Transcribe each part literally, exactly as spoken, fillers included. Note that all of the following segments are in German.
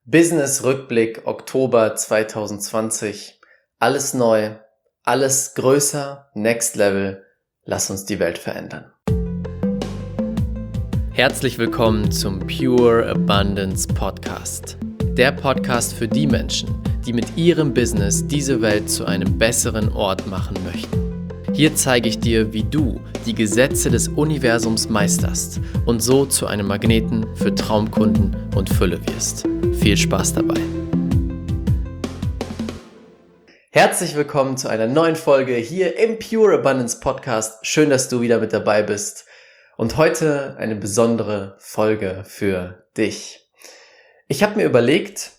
Business-Rückblick Oktober zwanzig zwanzig. Alles neu, alles größer, Next Level. Lass uns die Welt verändern. Herzlich willkommen zum Pure Abundance Podcast. Der Podcast für die Menschen, die mit ihrem Business diese Welt zu einem besseren Ort machen möchten. Hier zeige ich dir, wie du die Gesetze des Universums meisterst und so zu einem Magneten für Traumkunden und Fülle wirst. Viel Spaß dabei! Herzlich willkommen zu einer neuen Folge hier im Pure Abundance Podcast. Schön, dass du wieder mit dabei bist. Und heute eine besondere Folge für dich. Ich habe mir überlegt,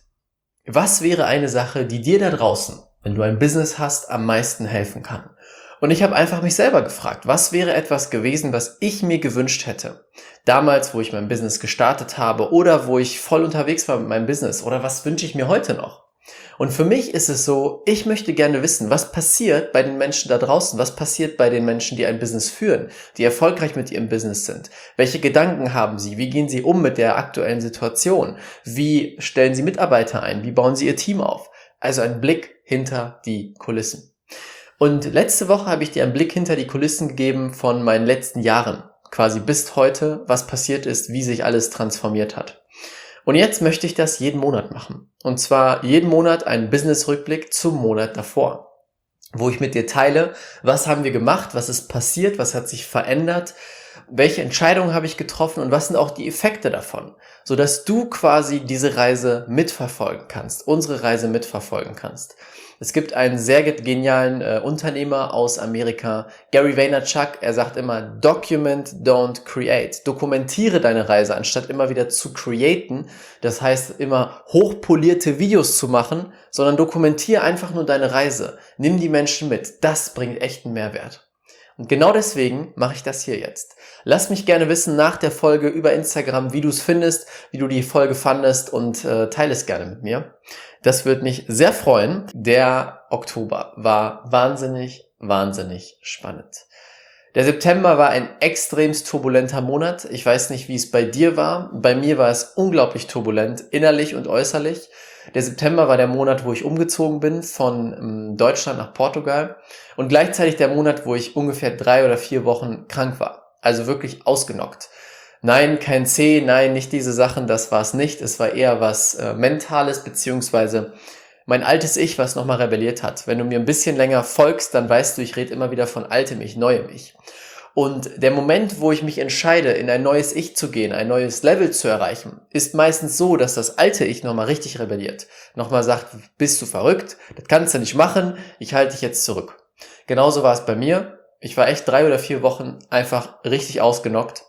was wäre eine Sache, die dir da draußen, wenn du ein Business hast, am meisten helfen kann. Und ich habe einfach mich selber gefragt, was wäre etwas gewesen, was ich mir gewünscht hätte. Damals, wo ich mein Business gestartet habe oder wo ich voll unterwegs war mit meinem Business, oder was wünsche ich mir heute noch? Und für mich ist es so, ich möchte gerne wissen, was passiert bei den Menschen da draußen, was passiert bei den Menschen, die ein Business führen, die erfolgreich mit ihrem Business sind. Welche Gedanken haben sie? Wie gehen sie um mit der aktuellen Situation? Wie stellen sie Mitarbeiter ein? Wie bauen sie ihr Team auf? Also ein Blick hinter die Kulissen. Und letzte Woche habe ich dir einen Blick hinter die Kulissen gegeben von meinen letzten Jahren, quasi bis heute, was passiert ist, wie sich alles transformiert hat. Und jetzt möchte ich das jeden Monat machen. Und zwar jeden Monat einen Business-Rückblick zum Monat davor, wo ich mit dir teile, was haben wir gemacht, was ist passiert, was hat sich verändert, welche Entscheidungen habe ich getroffen und was sind auch die Effekte davon, sodass du quasi diese Reise mitverfolgen kannst, unsere Reise mitverfolgen kannst. Es gibt einen sehr genialen äh, Unternehmer aus Amerika, Gary Vaynerchuk. Er sagt immer, document, don't create. Dokumentiere deine Reise, anstatt immer wieder zu createn. Das heißt, immer hochpolierte Videos zu machen, sondern dokumentiere einfach nur deine Reise. Nimm die Menschen mit. Das bringt echten Mehrwert. Und genau deswegen mache ich das hier jetzt. Lass mich gerne wissen nach der Folge über Instagram, wie du es findest, wie du die Folge fandest und äh, teile es gerne mit mir. Das würde mich sehr freuen. Der Oktober war wahnsinnig, wahnsinnig spannend. Der September war ein extremst turbulenter Monat. Ich weiß nicht, wie es bei dir war. Bei mir war es unglaublich turbulent, innerlich und äußerlich. Der September war der Monat, wo ich umgezogen bin von ähm, Deutschland nach Portugal und gleichzeitig der Monat, wo ich ungefähr drei oder vier Wochen krank war. Also wirklich ausgenockt. Nein, kein C, nein, nicht diese Sachen, das war es nicht. Es war eher was äh, Mentales, beziehungsweise mein altes Ich, was nochmal rebelliert hat. Wenn du mir ein bisschen länger folgst, dann weißt du, ich rede immer wieder von altem Ich, neuem Ich. Und der Moment, wo ich mich entscheide, in ein neues Ich zu gehen, ein neues Level zu erreichen, ist meistens so, dass das alte Ich nochmal richtig rebelliert. Nochmal sagt, bist du verrückt? Das kannst du nicht machen, ich halte dich jetzt zurück. Genauso war es bei mir. Ich war echt drei oder vier Wochen einfach richtig ausgenockt,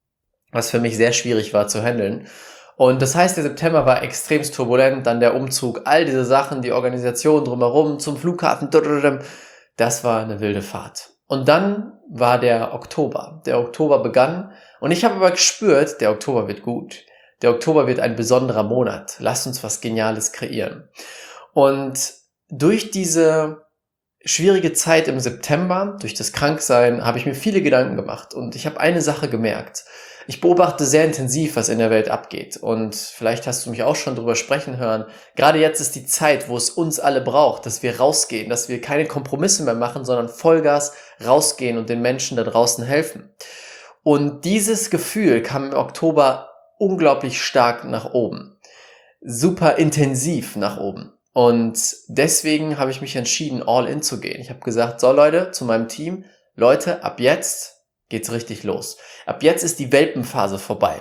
was für mich sehr schwierig war zu handeln. Und das heißt, der September war extremst turbulent, dann der Umzug, all diese Sachen, die Organisation drumherum, zum Flughafen, das war eine wilde Fahrt. Und dann war der Oktober. Der Oktober begann und ich habe aber gespürt, der Oktober wird gut. Der Oktober wird ein besonderer Monat. Lass uns was Geniales kreieren. Und durch diese schwierige Zeit im September, durch das Kranksein, habe ich mir viele Gedanken gemacht und ich habe eine Sache gemerkt. Ich beobachte sehr intensiv, was in der Welt abgeht und vielleicht hast du mich auch schon drüber sprechen hören. Gerade jetzt ist die Zeit, wo es uns alle braucht, dass wir rausgehen, dass wir keine Kompromisse mehr machen, sondern Vollgas rausgehen und den Menschen da draußen helfen. Und dieses Gefühl kam im Oktober unglaublich stark nach oben, super intensiv nach oben. Und deswegen habe ich mich entschieden, all in zu gehen. Ich habe gesagt, so Leute, zu meinem Team, Leute, ab jetzt geht's richtig los. Ab jetzt ist die Welpenphase vorbei.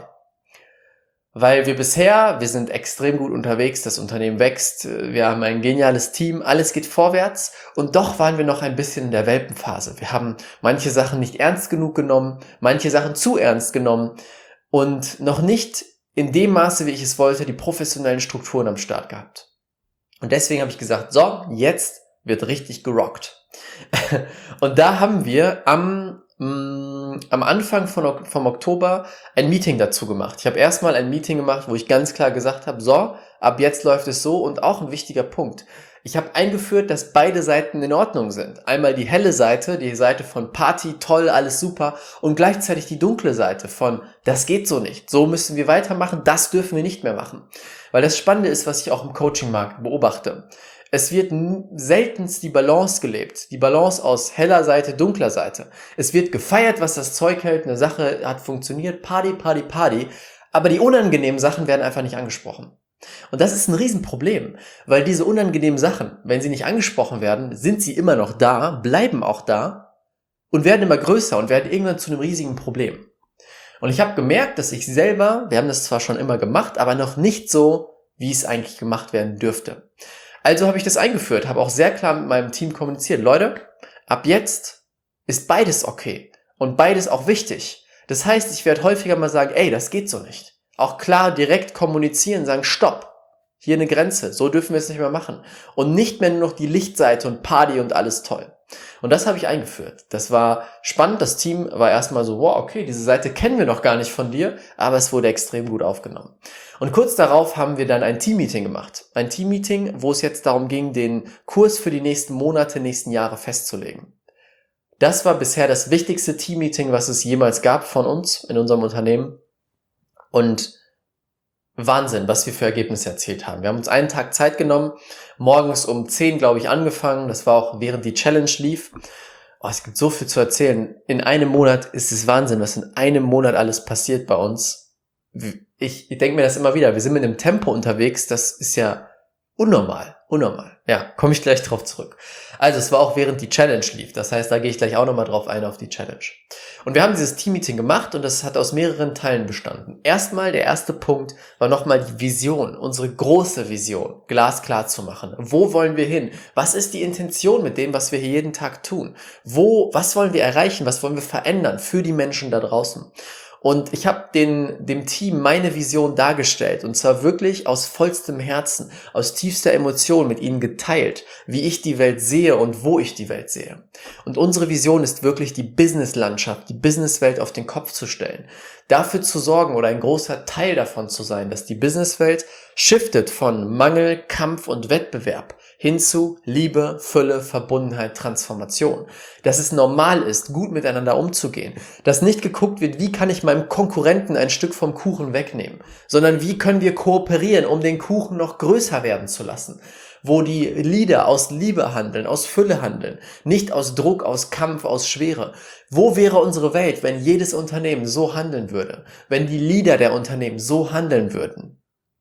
Weil wir bisher, wir sind extrem gut unterwegs, das Unternehmen wächst, wir haben ein geniales Team, alles geht vorwärts und doch waren wir noch ein bisschen in der Welpenphase. Wir haben manche Sachen nicht ernst genug genommen, manche Sachen zu ernst genommen und noch nicht in dem Maße, wie ich es wollte, die professionellen Strukturen am Start gehabt. Und deswegen habe ich gesagt, so, jetzt wird richtig gerockt. Und da haben wir am mh, am Anfang von, vom Oktober ein Meeting dazu gemacht. Ich habe erstmal ein Meeting gemacht, wo ich ganz klar gesagt habe, so, ab jetzt läuft es so. Und auch ein wichtiger Punkt. Ich habe eingeführt, dass beide Seiten in Ordnung sind. Einmal die helle Seite, die Seite von Party, toll, alles super. Und gleichzeitig die dunkle Seite von, das geht so nicht. So müssen wir weitermachen, das dürfen wir nicht mehr machen. Weil das Spannende ist, was ich auch im Coaching-Markt beobachte. Es wird seltenst die Balance gelebt. Die Balance aus heller Seite, dunkler Seite. Es wird gefeiert, was das Zeug hält. Eine Sache hat funktioniert. Party, Party, Party. Aber die unangenehmen Sachen werden einfach nicht angesprochen. Und das ist ein Riesenproblem, weil diese unangenehmen Sachen, wenn sie nicht angesprochen werden, sind sie immer noch da, bleiben auch da und werden immer größer und werden irgendwann zu einem riesigen Problem. Und ich habe gemerkt, dass ich selber, wir haben das zwar schon immer gemacht, aber noch nicht so, wie es eigentlich gemacht werden dürfte. Also habe ich das eingeführt, habe auch sehr klar mit meinem Team kommuniziert. Leute, ab jetzt ist beides okay und beides auch wichtig. Das heißt, ich werde häufiger mal sagen, ey, das geht so nicht. Auch klar direkt kommunizieren, sagen, stopp, hier eine Grenze, so dürfen wir es nicht mehr machen. Und nicht mehr nur noch die Lichtseite und Party und alles toll. Und das habe ich eingeführt. Das war spannend, das Team war erstmal so, wow, okay, diese Seite kennen wir noch gar nicht von dir, aber es wurde extrem gut aufgenommen. Und kurz darauf haben wir dann ein Teammeeting gemacht. Ein Teammeeting, wo es jetzt darum ging, den Kurs für die nächsten Monate, nächsten Jahre festzulegen. Das war bisher das wichtigste Teammeeting, was es jemals gab von uns in unserem Unternehmen. Und Wahnsinn, was wir für Ergebnisse erzielt haben. Wir haben uns einen Tag Zeit genommen, morgens um zehn, glaube ich, angefangen. Das war auch während die Challenge lief. Oh, es gibt so viel zu erzählen. In einem Monat ist es Wahnsinn, was in einem Monat alles passiert bei uns. Ich, ich denke mir das immer wieder. Wir sind mit einem Tempo unterwegs, das ist ja unnormal. Unnormal. Ja, komme ich gleich drauf zurück. Also es war auch während die Challenge lief. Das heißt, da gehe ich gleich auch nochmal drauf ein auf die Challenge. Und wir haben dieses Teammeeting gemacht und das hat aus mehreren Teilen bestanden. Erstmal, der erste Punkt war nochmal die Vision, unsere große Vision, glasklar zu machen. Wo wollen wir hin? Was ist die Intention mit dem, was wir hier jeden Tag tun? Wo, was wollen wir erreichen? Was wollen wir verändern für die Menschen da draußen? Und ich habe den dem Team meine Vision dargestellt und zwar wirklich aus vollstem Herzen, aus tiefster Emotion mit ihnen geteilt, wie ich die Welt sehe und wo ich die Welt sehe. Und unsere Vision ist wirklich die Businesslandschaft, die Businesswelt auf den Kopf zu stellen. Dafür zu sorgen oder ein großer Teil davon zu sein, dass die Businesswelt shiftet von Mangel, Kampf und Wettbewerb hin zu Liebe, Fülle, Verbundenheit, Transformation. Dass es normal ist, gut miteinander umzugehen. Dass nicht geguckt wird, wie kann ich meinem Konkurrenten ein Stück vom Kuchen wegnehmen, sondern wie können wir kooperieren, um den Kuchen noch größer werden zu lassen. Wo die Leader aus Liebe handeln, aus Fülle handeln, nicht aus Druck, aus Kampf, aus Schwere. Wo wäre unsere Welt, wenn jedes Unternehmen so handeln würde? Wenn die Leader der Unternehmen so handeln würden?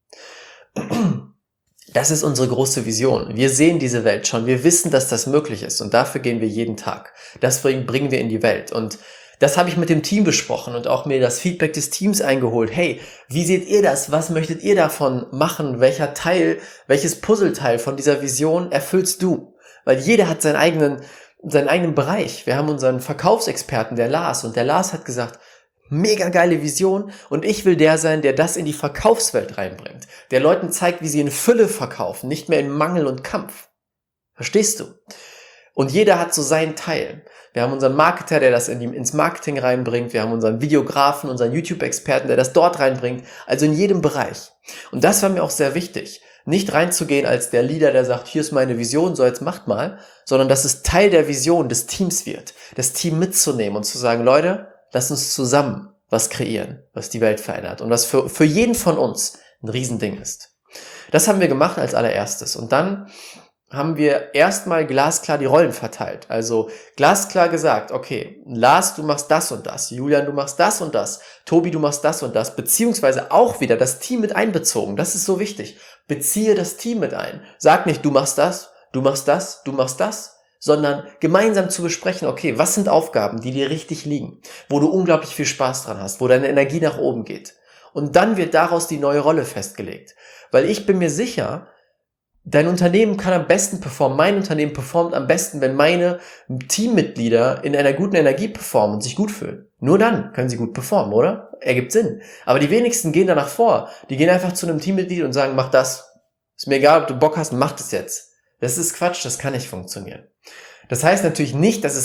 Das ist unsere große Vision. Wir sehen diese Welt schon. Wir wissen, dass das möglich ist und dafür gehen wir jeden Tag. Das bringen wir in die Welt und das habe ich mit dem Team besprochen und auch mir das Feedback des Teams eingeholt. Hey, wie seht ihr das? Was möchtet ihr davon machen? Welcher Teil, welches Puzzleteil von dieser Vision erfüllst du? Weil jeder hat seinen eigenen, seinen eigenen Bereich. Wir haben unseren Verkaufsexperten, der Lars, und der Lars hat gesagt, mega geile Vision und ich will der sein, der das in die Verkaufswelt reinbringt. Der Leuten zeigt, wie sie in Fülle verkaufen, nicht mehr in Mangel und Kampf. Verstehst du? Und jeder hat so seinen Teil. Wir haben unseren Marketer, der das in die, ins Marketing reinbringt. Wir haben unseren Videografen, unseren YouTube-Experten, der das dort reinbringt. Also in jedem Bereich. Und das war mir auch sehr wichtig. Nicht reinzugehen als der Leader, der sagt, hier ist meine Vision, so jetzt macht mal. Sondern dass es Teil der Vision des Teams wird. Das Team mitzunehmen und zu sagen, Leute, lass uns zusammen was kreieren, was die Welt verändert. Und was für, für jeden von uns ein Riesending ist. Das haben wir gemacht als allererstes. Und dann haben wir erstmal glasklar die Rollen verteilt. Also glasklar gesagt, okay, Lars, du machst das und das, Julian, du machst das und das, Tobi, du machst das und das, beziehungsweise auch wieder das Team mit einbezogen. Das ist so wichtig. Beziehe das Team mit ein. Sag nicht, du machst das, du machst das, du machst das, sondern gemeinsam zu besprechen, okay, was sind Aufgaben, die dir richtig liegen, wo du unglaublich viel Spaß dran hast, wo deine Energie nach oben geht. Und dann wird daraus die neue Rolle festgelegt. Weil ich bin mir sicher, dein Unternehmen kann am besten performen, mein Unternehmen performt am besten, wenn meine Teammitglieder in einer guten Energie performen und sich gut fühlen. Nur dann können sie gut performen, oder? Ergibt Sinn. Aber die wenigsten gehen danach vor. Die gehen einfach zu einem Teammitglied und sagen, mach das. Ist mir egal, ob du Bock hast, mach das jetzt. Das ist Quatsch, das kann nicht funktionieren. Das heißt natürlich nicht, dass es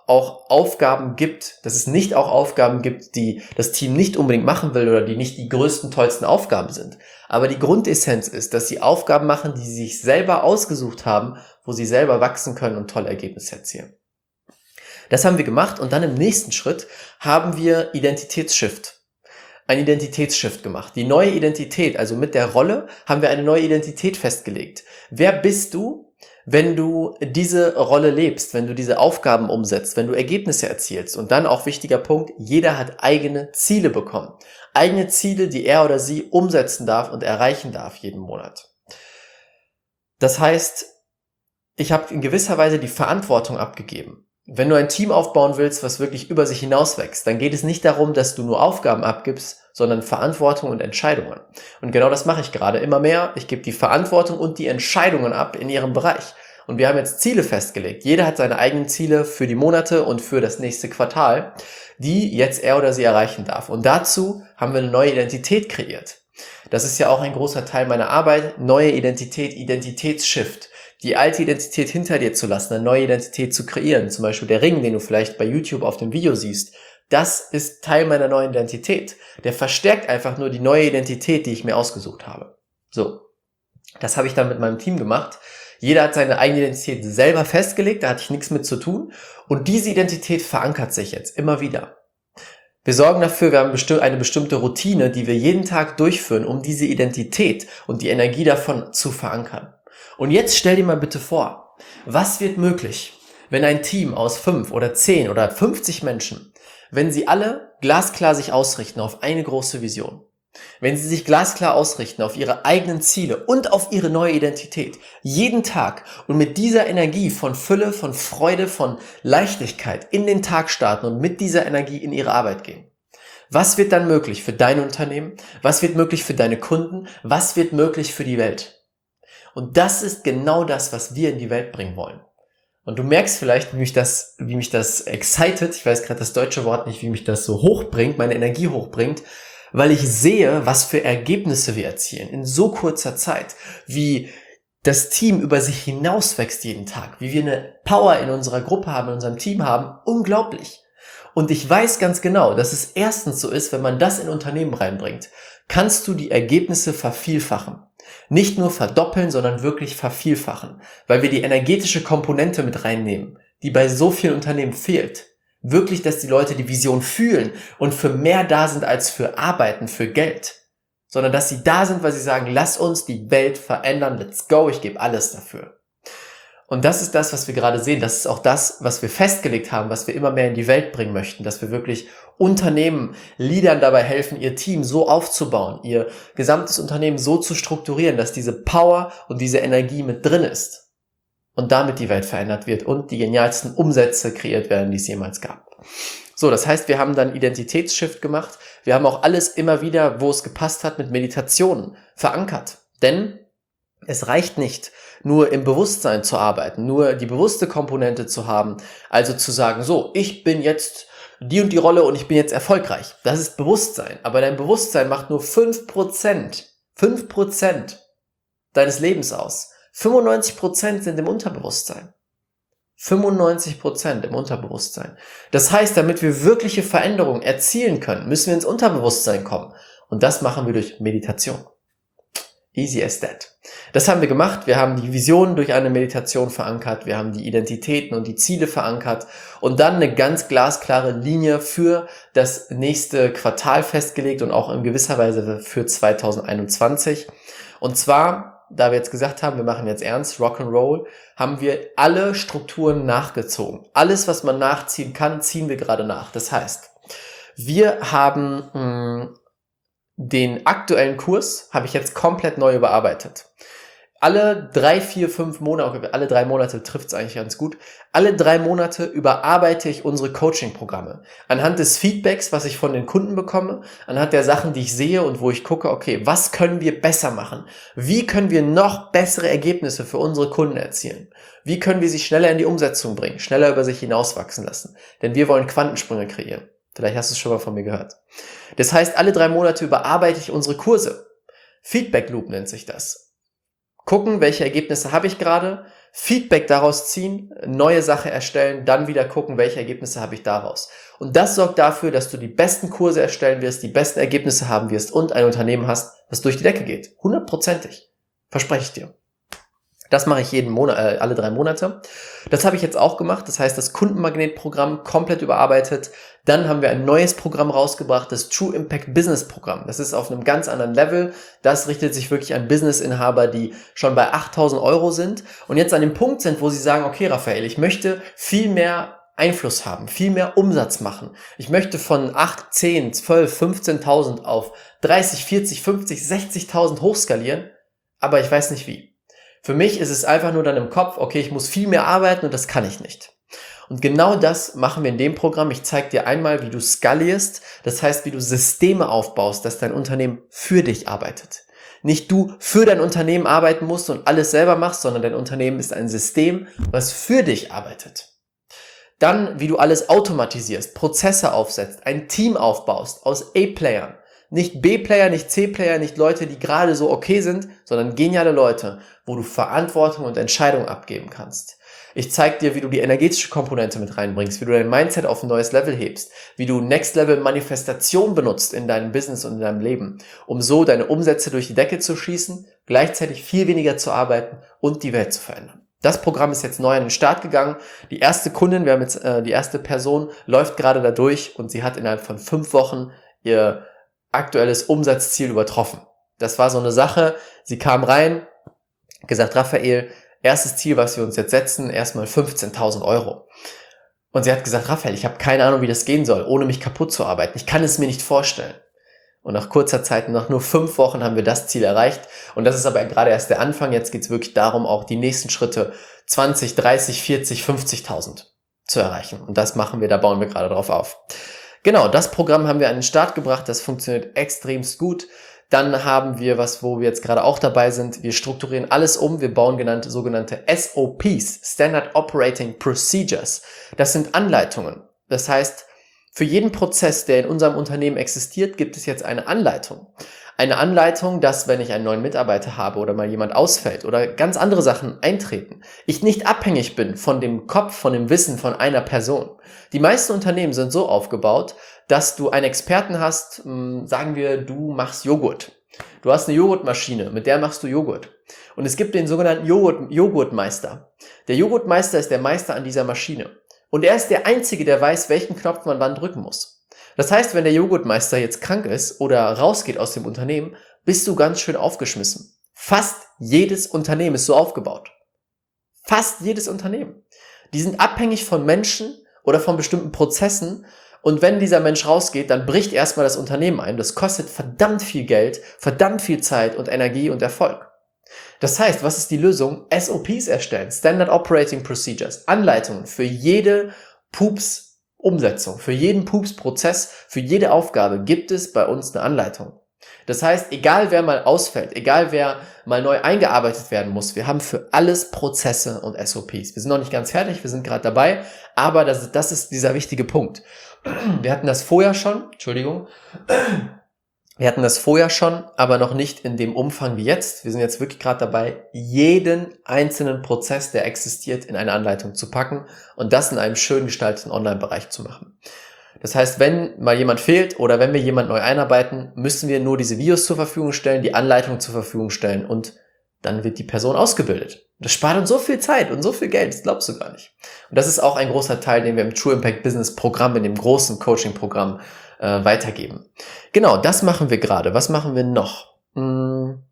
auch Aufgaben gibt, dass es nicht auch Aufgaben gibt, die das Team nicht unbedingt machen will oder die nicht die größten, tollsten Aufgaben sind. Aber die Grundessenz ist, dass sie Aufgaben machen, die sie sich selber ausgesucht haben, wo sie selber wachsen können und tolle Ergebnisse erzielen. Das haben wir gemacht und dann im nächsten Schritt haben wir Identitätsshift. Ein Identitätsshift gemacht. Die neue Identität, also mit der Rolle, haben wir eine neue Identität festgelegt. Wer bist du, wenn du diese Rolle lebst, wenn du diese Aufgaben umsetzt, wenn du Ergebnisse erzielst? Und dann auch wichtiger Punkt, jeder hat eigene Ziele bekommen. Eigene Ziele, die er oder sie umsetzen darf und erreichen darf jeden Monat. Das heißt, ich habe in gewisser Weise die Verantwortung abgegeben. Wenn du ein Team aufbauen willst, was wirklich über sich hinaus wächst, dann geht es nicht darum, dass du nur Aufgaben abgibst, sondern Verantwortung und Entscheidungen. Und genau das mache ich gerade immer mehr. Ich gebe die Verantwortung und die Entscheidungen ab in ihrem Bereich. Und wir haben jetzt Ziele festgelegt. Jeder hat seine eigenen Ziele für die Monate und für das nächste Quartal, die jetzt er oder sie erreichen darf. Und dazu haben wir eine neue Identität kreiert. Das ist ja auch ein großer Teil meiner Arbeit. Neue Identität, Identitätsshift. Die alte Identität hinter dir zu lassen, eine neue Identität zu kreieren. Zum Beispiel der Ring, den du vielleicht bei YouTube auf dem Video siehst. Das ist Teil meiner neuen Identität. Der verstärkt einfach nur die neue Identität, die ich mir ausgesucht habe. So, das habe ich dann mit meinem Team gemacht. Jeder hat seine eigene Identität selber festgelegt, da hatte ich nichts mit zu tun. Und diese Identität verankert sich jetzt immer wieder. Wir sorgen dafür, wir haben eine bestimmte Routine, die wir jeden Tag durchführen, um diese Identität und die Energie davon zu verankern. Und jetzt stell dir mal bitte vor, was wird möglich, wenn ein Team aus fünf oder zehn oder fünfzig Menschen, wenn sie alle glasklar sich ausrichten auf eine große Vision, wenn sie sich glasklar ausrichten auf ihre eigenen Ziele und auf ihre neue Identität, jeden Tag und mit dieser Energie von Fülle, von Freude, von Leichtigkeit in den Tag starten und mit dieser Energie in ihre Arbeit gehen. Was wird dann möglich für dein Unternehmen? Was wird möglich für deine Kunden? Was wird möglich für die Welt? Und das ist genau das, was wir in die Welt bringen wollen. Und du merkst vielleicht, wie mich das, wie mich das excited, ich weiß gerade das deutsche Wort nicht, wie mich das so hochbringt, meine Energie hochbringt, weil ich sehe, was für Ergebnisse wir erzielen in so kurzer Zeit, wie das Team über sich hinaus wächst jeden Tag, wie wir eine Power in unserer Gruppe haben, in unserem Team haben, unglaublich. Und ich weiß ganz genau, dass es erstens so ist, wenn man das in Unternehmen reinbringt, kannst du die Ergebnisse vervielfachen. Nicht nur verdoppeln, sondern wirklich vervielfachen, weil wir die energetische Komponente mit reinnehmen, die bei so vielen Unternehmen fehlt. Wirklich, dass die Leute die Vision fühlen und für mehr da sind als für Arbeiten, für Geld, sondern dass sie da sind, weil sie sagen, lass uns die Welt verändern, let's go, ich gebe alles dafür. Und das ist das, was wir gerade sehen. Das ist auch das, was wir festgelegt haben, was wir immer mehr in die Welt bringen möchten, dass wir wirklich Unternehmen, Leadern dabei helfen, ihr Team so aufzubauen, ihr gesamtes Unternehmen so zu strukturieren, dass diese Power und diese Energie mit drin ist und damit die Welt verändert wird und die genialsten Umsätze kreiert werden, die es jemals gab. So, das heißt, wir haben dann Identitätsshift gemacht. Wir haben auch alles immer wieder, wo es gepasst hat, mit Meditationen verankert. Denn es reicht nicht, nur im Bewusstsein zu arbeiten, nur die bewusste Komponente zu haben, also zu sagen, so, ich bin jetzt die und die Rolle und ich bin jetzt erfolgreich. Das ist Bewusstsein, aber dein Bewusstsein macht nur fünf Prozent, fünf Prozent deines Lebens aus. fünfundneunzig Prozent sind im Unterbewusstsein. fünfundneunzig Prozent im Unterbewusstsein. Das heißt, damit wir wirkliche Veränderungen erzielen können, müssen wir ins Unterbewusstsein kommen. Und das machen wir durch Meditation. Easy as that. Das haben wir gemacht. Wir haben die Vision durch eine Meditation verankert. Wir haben die Identitäten und die Ziele verankert und dann eine ganz glasklare Linie für das nächste Quartal festgelegt und auch in gewisser Weise für zweitausendeinundzwanzig. Und zwar, da wir jetzt gesagt haben, wir machen jetzt ernst, Rock'n'Roll, haben wir alle Strukturen nachgezogen. Alles, was man nachziehen kann, ziehen wir gerade nach. Das heißt, wir haben mh, den aktuellen Kurs habe ich jetzt komplett neu überarbeitet. Alle drei, vier, fünf Monate, alle drei Monate trifft es eigentlich ganz gut. Alle drei Monate überarbeite ich unsere Coaching-Programme. Anhand des Feedbacks, was ich von den Kunden bekomme, anhand der Sachen, die ich sehe und wo ich gucke, okay, was können wir besser machen? Wie können wir noch bessere Ergebnisse für unsere Kunden erzielen? Wie können wir sie schneller in die Umsetzung bringen, schneller über sich hinauswachsen lassen? Denn wir wollen Quantensprünge kreieren. Vielleicht hast du es schon mal von mir gehört. Das heißt, alle drei Monate überarbeite ich unsere Kurse. Feedback Loop nennt sich das. gucken, welche Ergebnisse habe ich gerade, Feedback daraus ziehen, neue Sache erstellen, dann wieder gucken, welche Ergebnisse habe ich daraus. Und das sorgt dafür, dass du die besten Kurse erstellen wirst, die besten Ergebnisse haben wirst und ein Unternehmen hast, das durch die Decke geht. Hundertprozentig. Verspreche ich dir. Das mache ich jeden Monat, äh, alle drei Monate. Das habe ich jetzt auch gemacht. Das heißt, das Kundenmagnetprogramm komplett überarbeitet. Dann haben wir ein neues Programm rausgebracht, das True Impact Business Programm. Das ist auf einem ganz anderen Level. Das richtet sich wirklich an Businessinhaber, die schon bei achttausend Euro sind und jetzt an dem Punkt sind, wo sie sagen, okay, Raphael, ich möchte viel mehr Einfluss haben, viel mehr Umsatz machen. Ich möchte von acht, zehn, zwölf, fünfzehntausend auf dreißig, vierzig, fünfzig, sechzigtausend hochskalieren, aber ich weiß nicht wie. Für mich ist es einfach nur dann im Kopf, okay, ich muss viel mehr arbeiten und das kann ich nicht. Und genau das machen wir in dem Programm. Ich zeige dir einmal, wie du skalierst, das heißt, wie du Systeme aufbaust, dass dein Unternehmen für dich arbeitet. Nicht du für dein Unternehmen arbeiten musst und alles selber machst, sondern dein Unternehmen ist ein System, was für dich arbeitet. Dann, wie du alles automatisierst, Prozesse aufsetzt, ein Team aufbaust aus A-Playern. Nicht B-Player, nicht C-Player, nicht Leute, die gerade so okay sind, sondern geniale Leute, wo du Verantwortung und Entscheidungen abgeben kannst. Ich zeige dir, wie du die energetische Komponente mit reinbringst, wie du dein Mindset auf ein neues Level hebst, wie du Next-Level-Manifestation benutzt in deinem Business und in deinem Leben, um so deine Umsätze durch die Decke zu schießen, gleichzeitig viel weniger zu arbeiten und die Welt zu verändern. Das Programm ist jetzt neu an den Start gegangen. Die erste Kundin, wir haben jetzt äh, die erste Person, läuft gerade da durch und sie hat innerhalb von fünf Wochen ihr aktuelles Umsatzziel übertroffen. Das war so eine Sache, sie kam rein, gesagt, Raphael, erstes Ziel, was wir uns jetzt setzen, erstmal fünfzehntausend Euro. Und sie hat gesagt, Raphael, ich habe keine Ahnung, wie das gehen soll, ohne mich kaputt zu arbeiten. Ich kann es mir nicht vorstellen. Und nach kurzer Zeit, nach nur fünf Wochen haben wir das Ziel erreicht. Und das ist aber gerade erst der Anfang. Jetzt geht es wirklich darum, auch die nächsten Schritte zwanzig, dreißig, vierzig, fünfzigtausend zu erreichen. Und das machen wir, da bauen wir gerade drauf auf. Genau, das Programm haben wir an den Start gebracht, das funktioniert extremst gut. Dann haben wir was, wo wir jetzt gerade auch dabei sind, wir strukturieren alles um, wir bauen genannte, sogenannte S O Ps, Standard Operating Procedures. Das sind Anleitungen. Das heißt, für jeden Prozess, der in unserem Unternehmen existiert, gibt es jetzt eine Anleitung. Eine Anleitung, dass, wenn ich einen neuen Mitarbeiter habe oder mal jemand ausfällt oder ganz andere Sachen eintreten, ich nicht abhängig bin von dem Kopf, von dem Wissen von einer Person. Die meisten Unternehmen sind so aufgebaut, dass du einen Experten hast, sagen wir, du machst Joghurt. Du hast eine Joghurtmaschine, mit der machst du Joghurt. Und es gibt den sogenannten Joghurt, Joghurtmeister. Der Joghurtmeister ist der Meister an dieser Maschine. Und er ist der Einzige, der weiß, welchen Knopf man wann drücken muss. Das heißt, wenn der Joghurtmeister jetzt krank ist oder rausgeht aus dem Unternehmen, bist du ganz schön aufgeschmissen. Fast jedes Unternehmen ist so aufgebaut. Fast jedes Unternehmen. Die sind abhängig von Menschen oder von bestimmten Prozessen. Und wenn dieser Mensch rausgeht, dann bricht erstmal das Unternehmen ein. Das kostet verdammt viel Geld, verdammt viel Zeit und Energie und Erfolg. Das heißt, was ist die Lösung? S O Ps erstellen, Standard Operating Procedures, Anleitungen für jede Pups-Umsetzung, für jeden Pups-Prozess, für jede Aufgabe gibt es bei uns eine Anleitung. Das heißt, egal wer mal ausfällt, egal wer mal neu eingearbeitet werden muss, wir haben für alles Prozesse und S O Ps. Wir sind noch nicht ganz fertig, wir sind gerade dabei, aber das, das ist dieser wichtige Punkt. Wir hatten das vorher schon, Entschuldigung, wir hatten das vorher schon, aber noch nicht in dem Umfang wie jetzt. Wir sind jetzt wirklich gerade dabei, jeden einzelnen Prozess, der existiert, in eine Anleitung zu packen und das in einem schön gestalteten Online-Bereich zu machen. Das heißt, wenn mal jemand fehlt oder wenn wir jemand neu einarbeiten, müssen wir nur diese Videos zur Verfügung stellen, die Anleitung zur Verfügung stellen und dann wird die Person ausgebildet. Das spart uns so viel Zeit und so viel Geld, das glaubst du gar nicht. Und das ist auch ein großer Teil, den wir im True Impact Business Programm, in dem großen Coaching-Programm äh, weitergeben. Genau, das machen wir gerade. Was machen wir noch? Hm.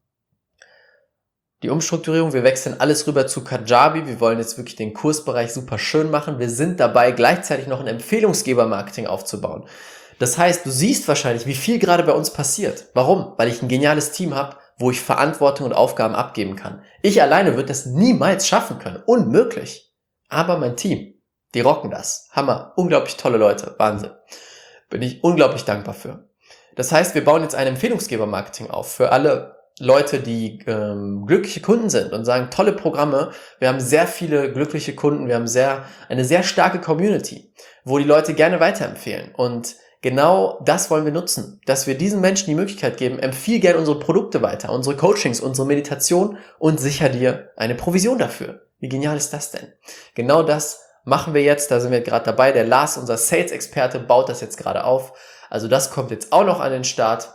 Die Umstrukturierung, wir wechseln alles rüber zu Kajabi. Wir wollen jetzt wirklich den Kursbereich super schön machen. Wir sind dabei, gleichzeitig noch ein Empfehlungsgeber-Marketing aufzubauen. Das heißt, du siehst wahrscheinlich, wie viel gerade bei uns passiert. Warum? Weil ich ein geniales Team habe, wo ich Verantwortung und Aufgaben abgeben kann. Ich alleine würde das niemals schaffen können. Unmöglich. Aber mein Team, die rocken das. Hammer. Unglaublich tolle Leute. Wahnsinn. Bin ich unglaublich dankbar für. Das heißt, wir bauen jetzt ein Empfehlungsgeber-Marketing auf für alle Leute, die ähm, glückliche Kunden sind und sagen, tolle Programme. Wir haben sehr viele glückliche Kunden. Wir haben sehr eine sehr starke Community, wo die Leute gerne weiterempfehlen. Und genau das wollen wir nutzen, dass wir diesen Menschen die Möglichkeit geben, empfiehl gerne unsere Produkte weiter, unsere Coachings, unsere Meditation und sicher dir eine Provision dafür. Wie genial ist das denn? Genau das machen wir jetzt, da sind wir gerade dabei. Der Lars, unser Sales-Experte, baut das jetzt gerade auf. Also das kommt jetzt auch noch an den Start.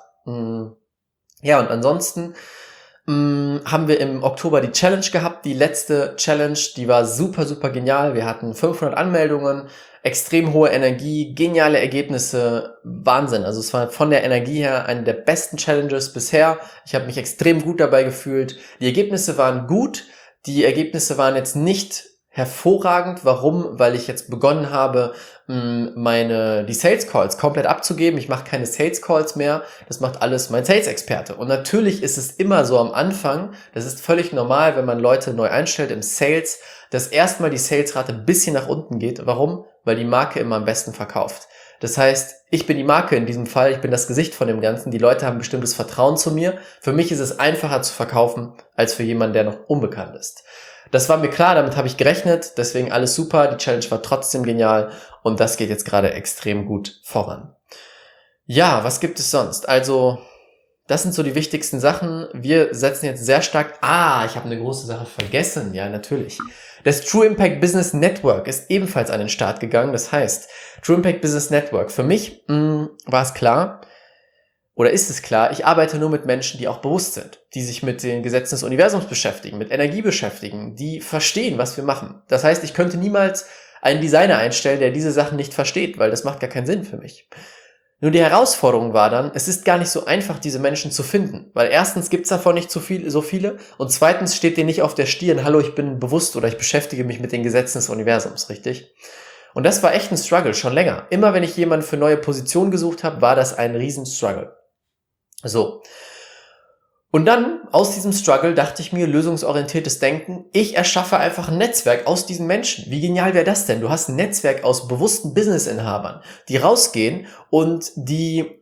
Ja, und ansonsten haben wir im Oktober die Challenge gehabt, die letzte Challenge, die war super, super genial. Wir hatten fünfhundert Anmeldungen, extrem hohe Energie, geniale Ergebnisse, Wahnsinn. Also es war von der Energie her eine der besten Challenges bisher. Ich habe mich extrem gut dabei gefühlt. Die Ergebnisse waren gut, die Ergebnisse waren jetzt nicht hervorragend. Warum? Weil ich jetzt begonnen habe, meine die Sales Calls komplett abzugeben. Ich mache keine Sales Calls mehr. Das macht alles mein Sales Experte. Und natürlich ist es immer so am Anfang, das ist völlig normal, wenn man Leute neu einstellt im Sales, dass erstmal die Salesrate ein bisschen nach unten geht. Warum? Weil die Marke immer am besten verkauft. Das heißt, ich bin die Marke in diesem Fall, ich bin das Gesicht von dem Ganzen. Die Leute haben bestimmtes Vertrauen zu mir. Für mich ist es einfacher zu verkaufen, als für jemanden, der noch unbekannt ist. Das war mir klar, damit habe ich gerechnet, deswegen alles super, die Challenge war trotzdem genial und das geht jetzt gerade extrem gut voran. Ja, was gibt es sonst? Also, das sind so die wichtigsten Sachen. Wir setzen jetzt sehr stark, ah, ich habe eine große Sache vergessen, ja, natürlich. Das True Impact Business Network ist ebenfalls an den Start gegangen, das heißt, True Impact Business Network, für mich mh, war es klar, oder ist es klar, ich arbeite nur mit Menschen, die auch bewusst sind, die sich mit den Gesetzen des Universums beschäftigen, mit Energie beschäftigen, die verstehen, was wir machen. Das heißt, ich könnte niemals einen Designer einstellen, der diese Sachen nicht versteht, weil das macht gar keinen Sinn für mich. Nur die Herausforderung war dann, es ist gar nicht so einfach, diese Menschen zu finden, weil erstens gibt's davon nicht so viel, so viele und zweitens steht denen nicht auf der Stirn, hallo, ich bin bewusst oder ich beschäftige mich mit den Gesetzen des Universums, richtig? Und das war echt ein Struggle, schon länger. Immer wenn ich jemanden für neue Positionen gesucht habe, war das ein riesen Struggle. So. Und dann, aus diesem Struggle, dachte ich mir, lösungsorientiertes Denken, ich erschaffe einfach ein Netzwerk aus diesen Menschen. Wie genial wäre das denn? Du hast ein Netzwerk aus bewussten Businessinhabern, die rausgehen und die,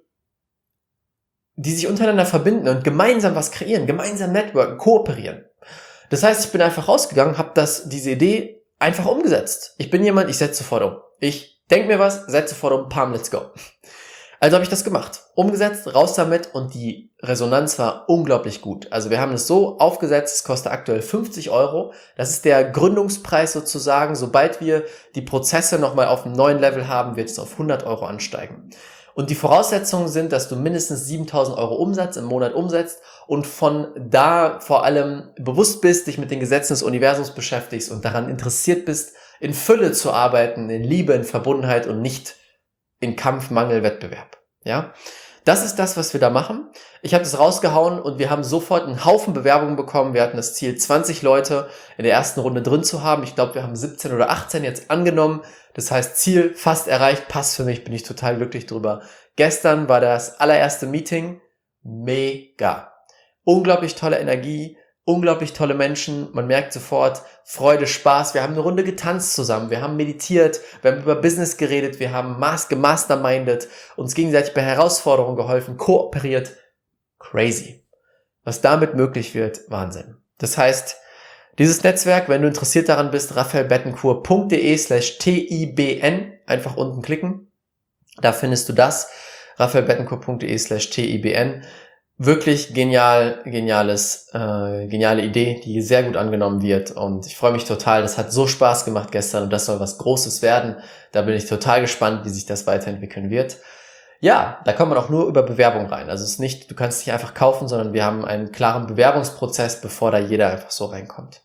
die sich untereinander verbinden und gemeinsam was kreieren, gemeinsam networken, kooperieren. Das heißt, ich bin einfach rausgegangen, habe das, diese Idee einfach umgesetzt. Ich bin jemand, ich setze sofort um. Ich denke mir was, setze sofort um, pam, let's go. Also habe ich das gemacht, umgesetzt, raus damit und die Resonanz war unglaublich gut. Also wir haben es so aufgesetzt, es kostet aktuell fünfzig Euro. Das ist der Gründungspreis sozusagen. Sobald wir die Prozesse nochmal auf einem neuen Level haben, wird es auf hundert Euro ansteigen. Und die Voraussetzungen sind, dass du mindestens siebentausend Euro Umsatz im Monat umsetzt und von da vor allem bewusst bist, dich mit den Gesetzen des Universums beschäftigst und daran interessiert bist, in Fülle zu arbeiten, in Liebe, in Verbundenheit und nicht in Kampf, Mangel, Wettbewerb. Ja, das ist das, was wir da machen. Ich habe das rausgehauen und wir haben sofort einen Haufen Bewerbungen bekommen. Wir hatten das Ziel, zwanzig Leute in der ersten Runde drin zu haben. Ich glaube, wir haben siebzehn oder achtzehn jetzt angenommen. Das heißt, Ziel fast erreicht, passt für mich, bin ich total glücklich drüber. Gestern war das allererste Meeting. Mega. Unglaublich tolle Energie, unglaublich tolle Menschen. Man merkt sofort Freude, Spaß. Wir haben eine Runde getanzt zusammen. Wir haben meditiert. Wir haben über Business geredet. Wir haben mas- gemastermindet, uns gegenseitig bei Herausforderungen geholfen, kooperiert. Crazy. Was damit möglich wird, Wahnsinn. Das heißt, dieses Netzwerk, wenn du interessiert daran bist, raphaelbettencourt.de slash tibn, einfach unten klicken. Da findest du das. raphaelbettencourt.de slash tibn. Wirklich genial, geniales, äh, geniale Idee, die sehr gut angenommen wird und ich freue mich total. Das hat so Spaß gemacht gestern und das soll was Großes werden. Da bin ich total gespannt, wie sich das weiterentwickeln wird. Ja, da kommt man auch nur über Bewerbung rein. Also es ist nicht, du kannst nicht einfach kaufen, sondern wir haben einen klaren Bewerbungsprozess, bevor da jeder einfach so reinkommt.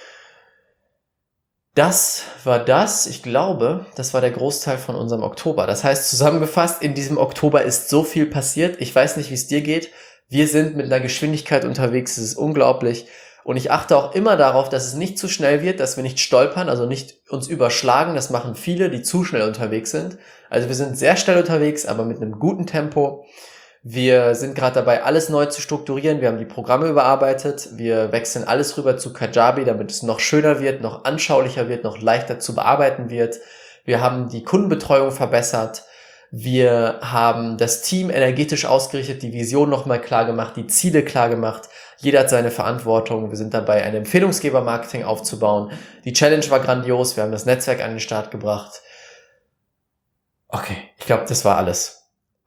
Das war das. Ich glaube, das war der Großteil von unserem Oktober. Das heißt, zusammengefasst, in diesem Oktober ist so viel passiert. Ich weiß nicht, wie es dir geht. Wir sind mit einer Geschwindigkeit unterwegs, das ist unglaublich. Und ich achte auch immer darauf, dass es nicht zu schnell wird, dass wir nicht stolpern, also nicht uns überschlagen. Das machen viele, die zu schnell unterwegs sind. Also wir sind sehr schnell unterwegs, aber mit einem guten Tempo. Wir sind gerade dabei, alles neu zu strukturieren. Wir haben die Programme überarbeitet. Wir wechseln alles rüber zu Kajabi, damit es noch schöner wird, noch anschaulicher wird, noch leichter zu bearbeiten wird. Wir haben die Kundenbetreuung verbessert. Wir haben das Team energetisch ausgerichtet, die Vision nochmal klar gemacht, die Ziele klar gemacht. Jeder hat seine Verantwortung. Wir sind dabei, ein Empfehlungsgeber-Marketing aufzubauen. Die Challenge war grandios. Wir haben das Netzwerk an den Start gebracht. Okay, ich glaube, das war alles.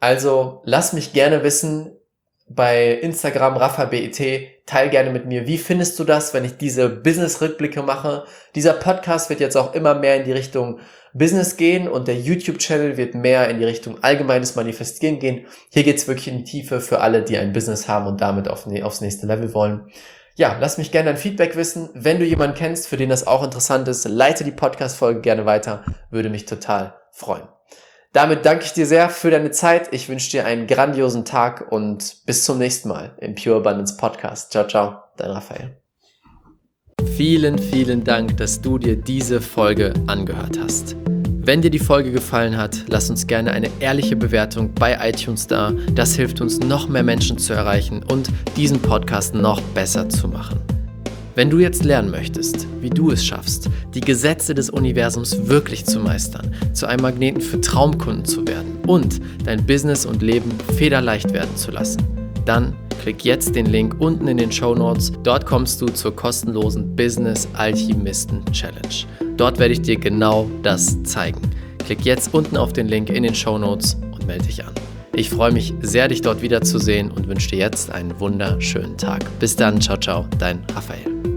Also lass mich gerne wissen bei Instagram RaffaBET, teil gerne mit mir, wie findest du das, wenn ich diese Business-Rückblicke mache. Dieser Podcast wird jetzt auch immer mehr in die Richtung Business gehen und der YouTube-Channel wird mehr in die Richtung allgemeines Manifestieren gehen. Hier geht's wirklich in die Tiefe für alle, die ein Business haben und damit auf, aufs nächste Level wollen. Ja, lass mich gerne dein Feedback wissen. Wenn du jemanden kennst, für den das auch interessant ist, leite die Podcast-Folge gerne weiter. Würde mich total freuen. Damit danke ich dir sehr für deine Zeit. Ich wünsche dir einen grandiosen Tag und bis zum nächsten Mal im Pure Abundance Podcast. Ciao, ciao, dein Raphael. Vielen, vielen Dank, dass du dir diese Folge angehört hast. Wenn dir die Folge gefallen hat, lass uns gerne eine ehrliche Bewertung bei iTunes da. Das hilft uns, noch mehr Menschen zu erreichen und diesen Podcast noch besser zu machen. Wenn du jetzt lernen möchtest, wie du es schaffst, die Gesetze des Universums wirklich zu meistern, zu einem Magneten für Traumkunden zu werden und dein Business und Leben federleicht werden zu lassen, dann klick jetzt den Link unten in den Shownotes. Dort kommst du zur kostenlosen Business Alchemisten Challenge. Dort werde ich dir genau das zeigen. Klick jetzt unten auf den Link in den Shownotes und melde dich an. Ich freue mich sehr, dich dort wiederzusehen und wünsche dir jetzt einen wunderschönen Tag. Bis dann, ciao, ciao, dein Raphael.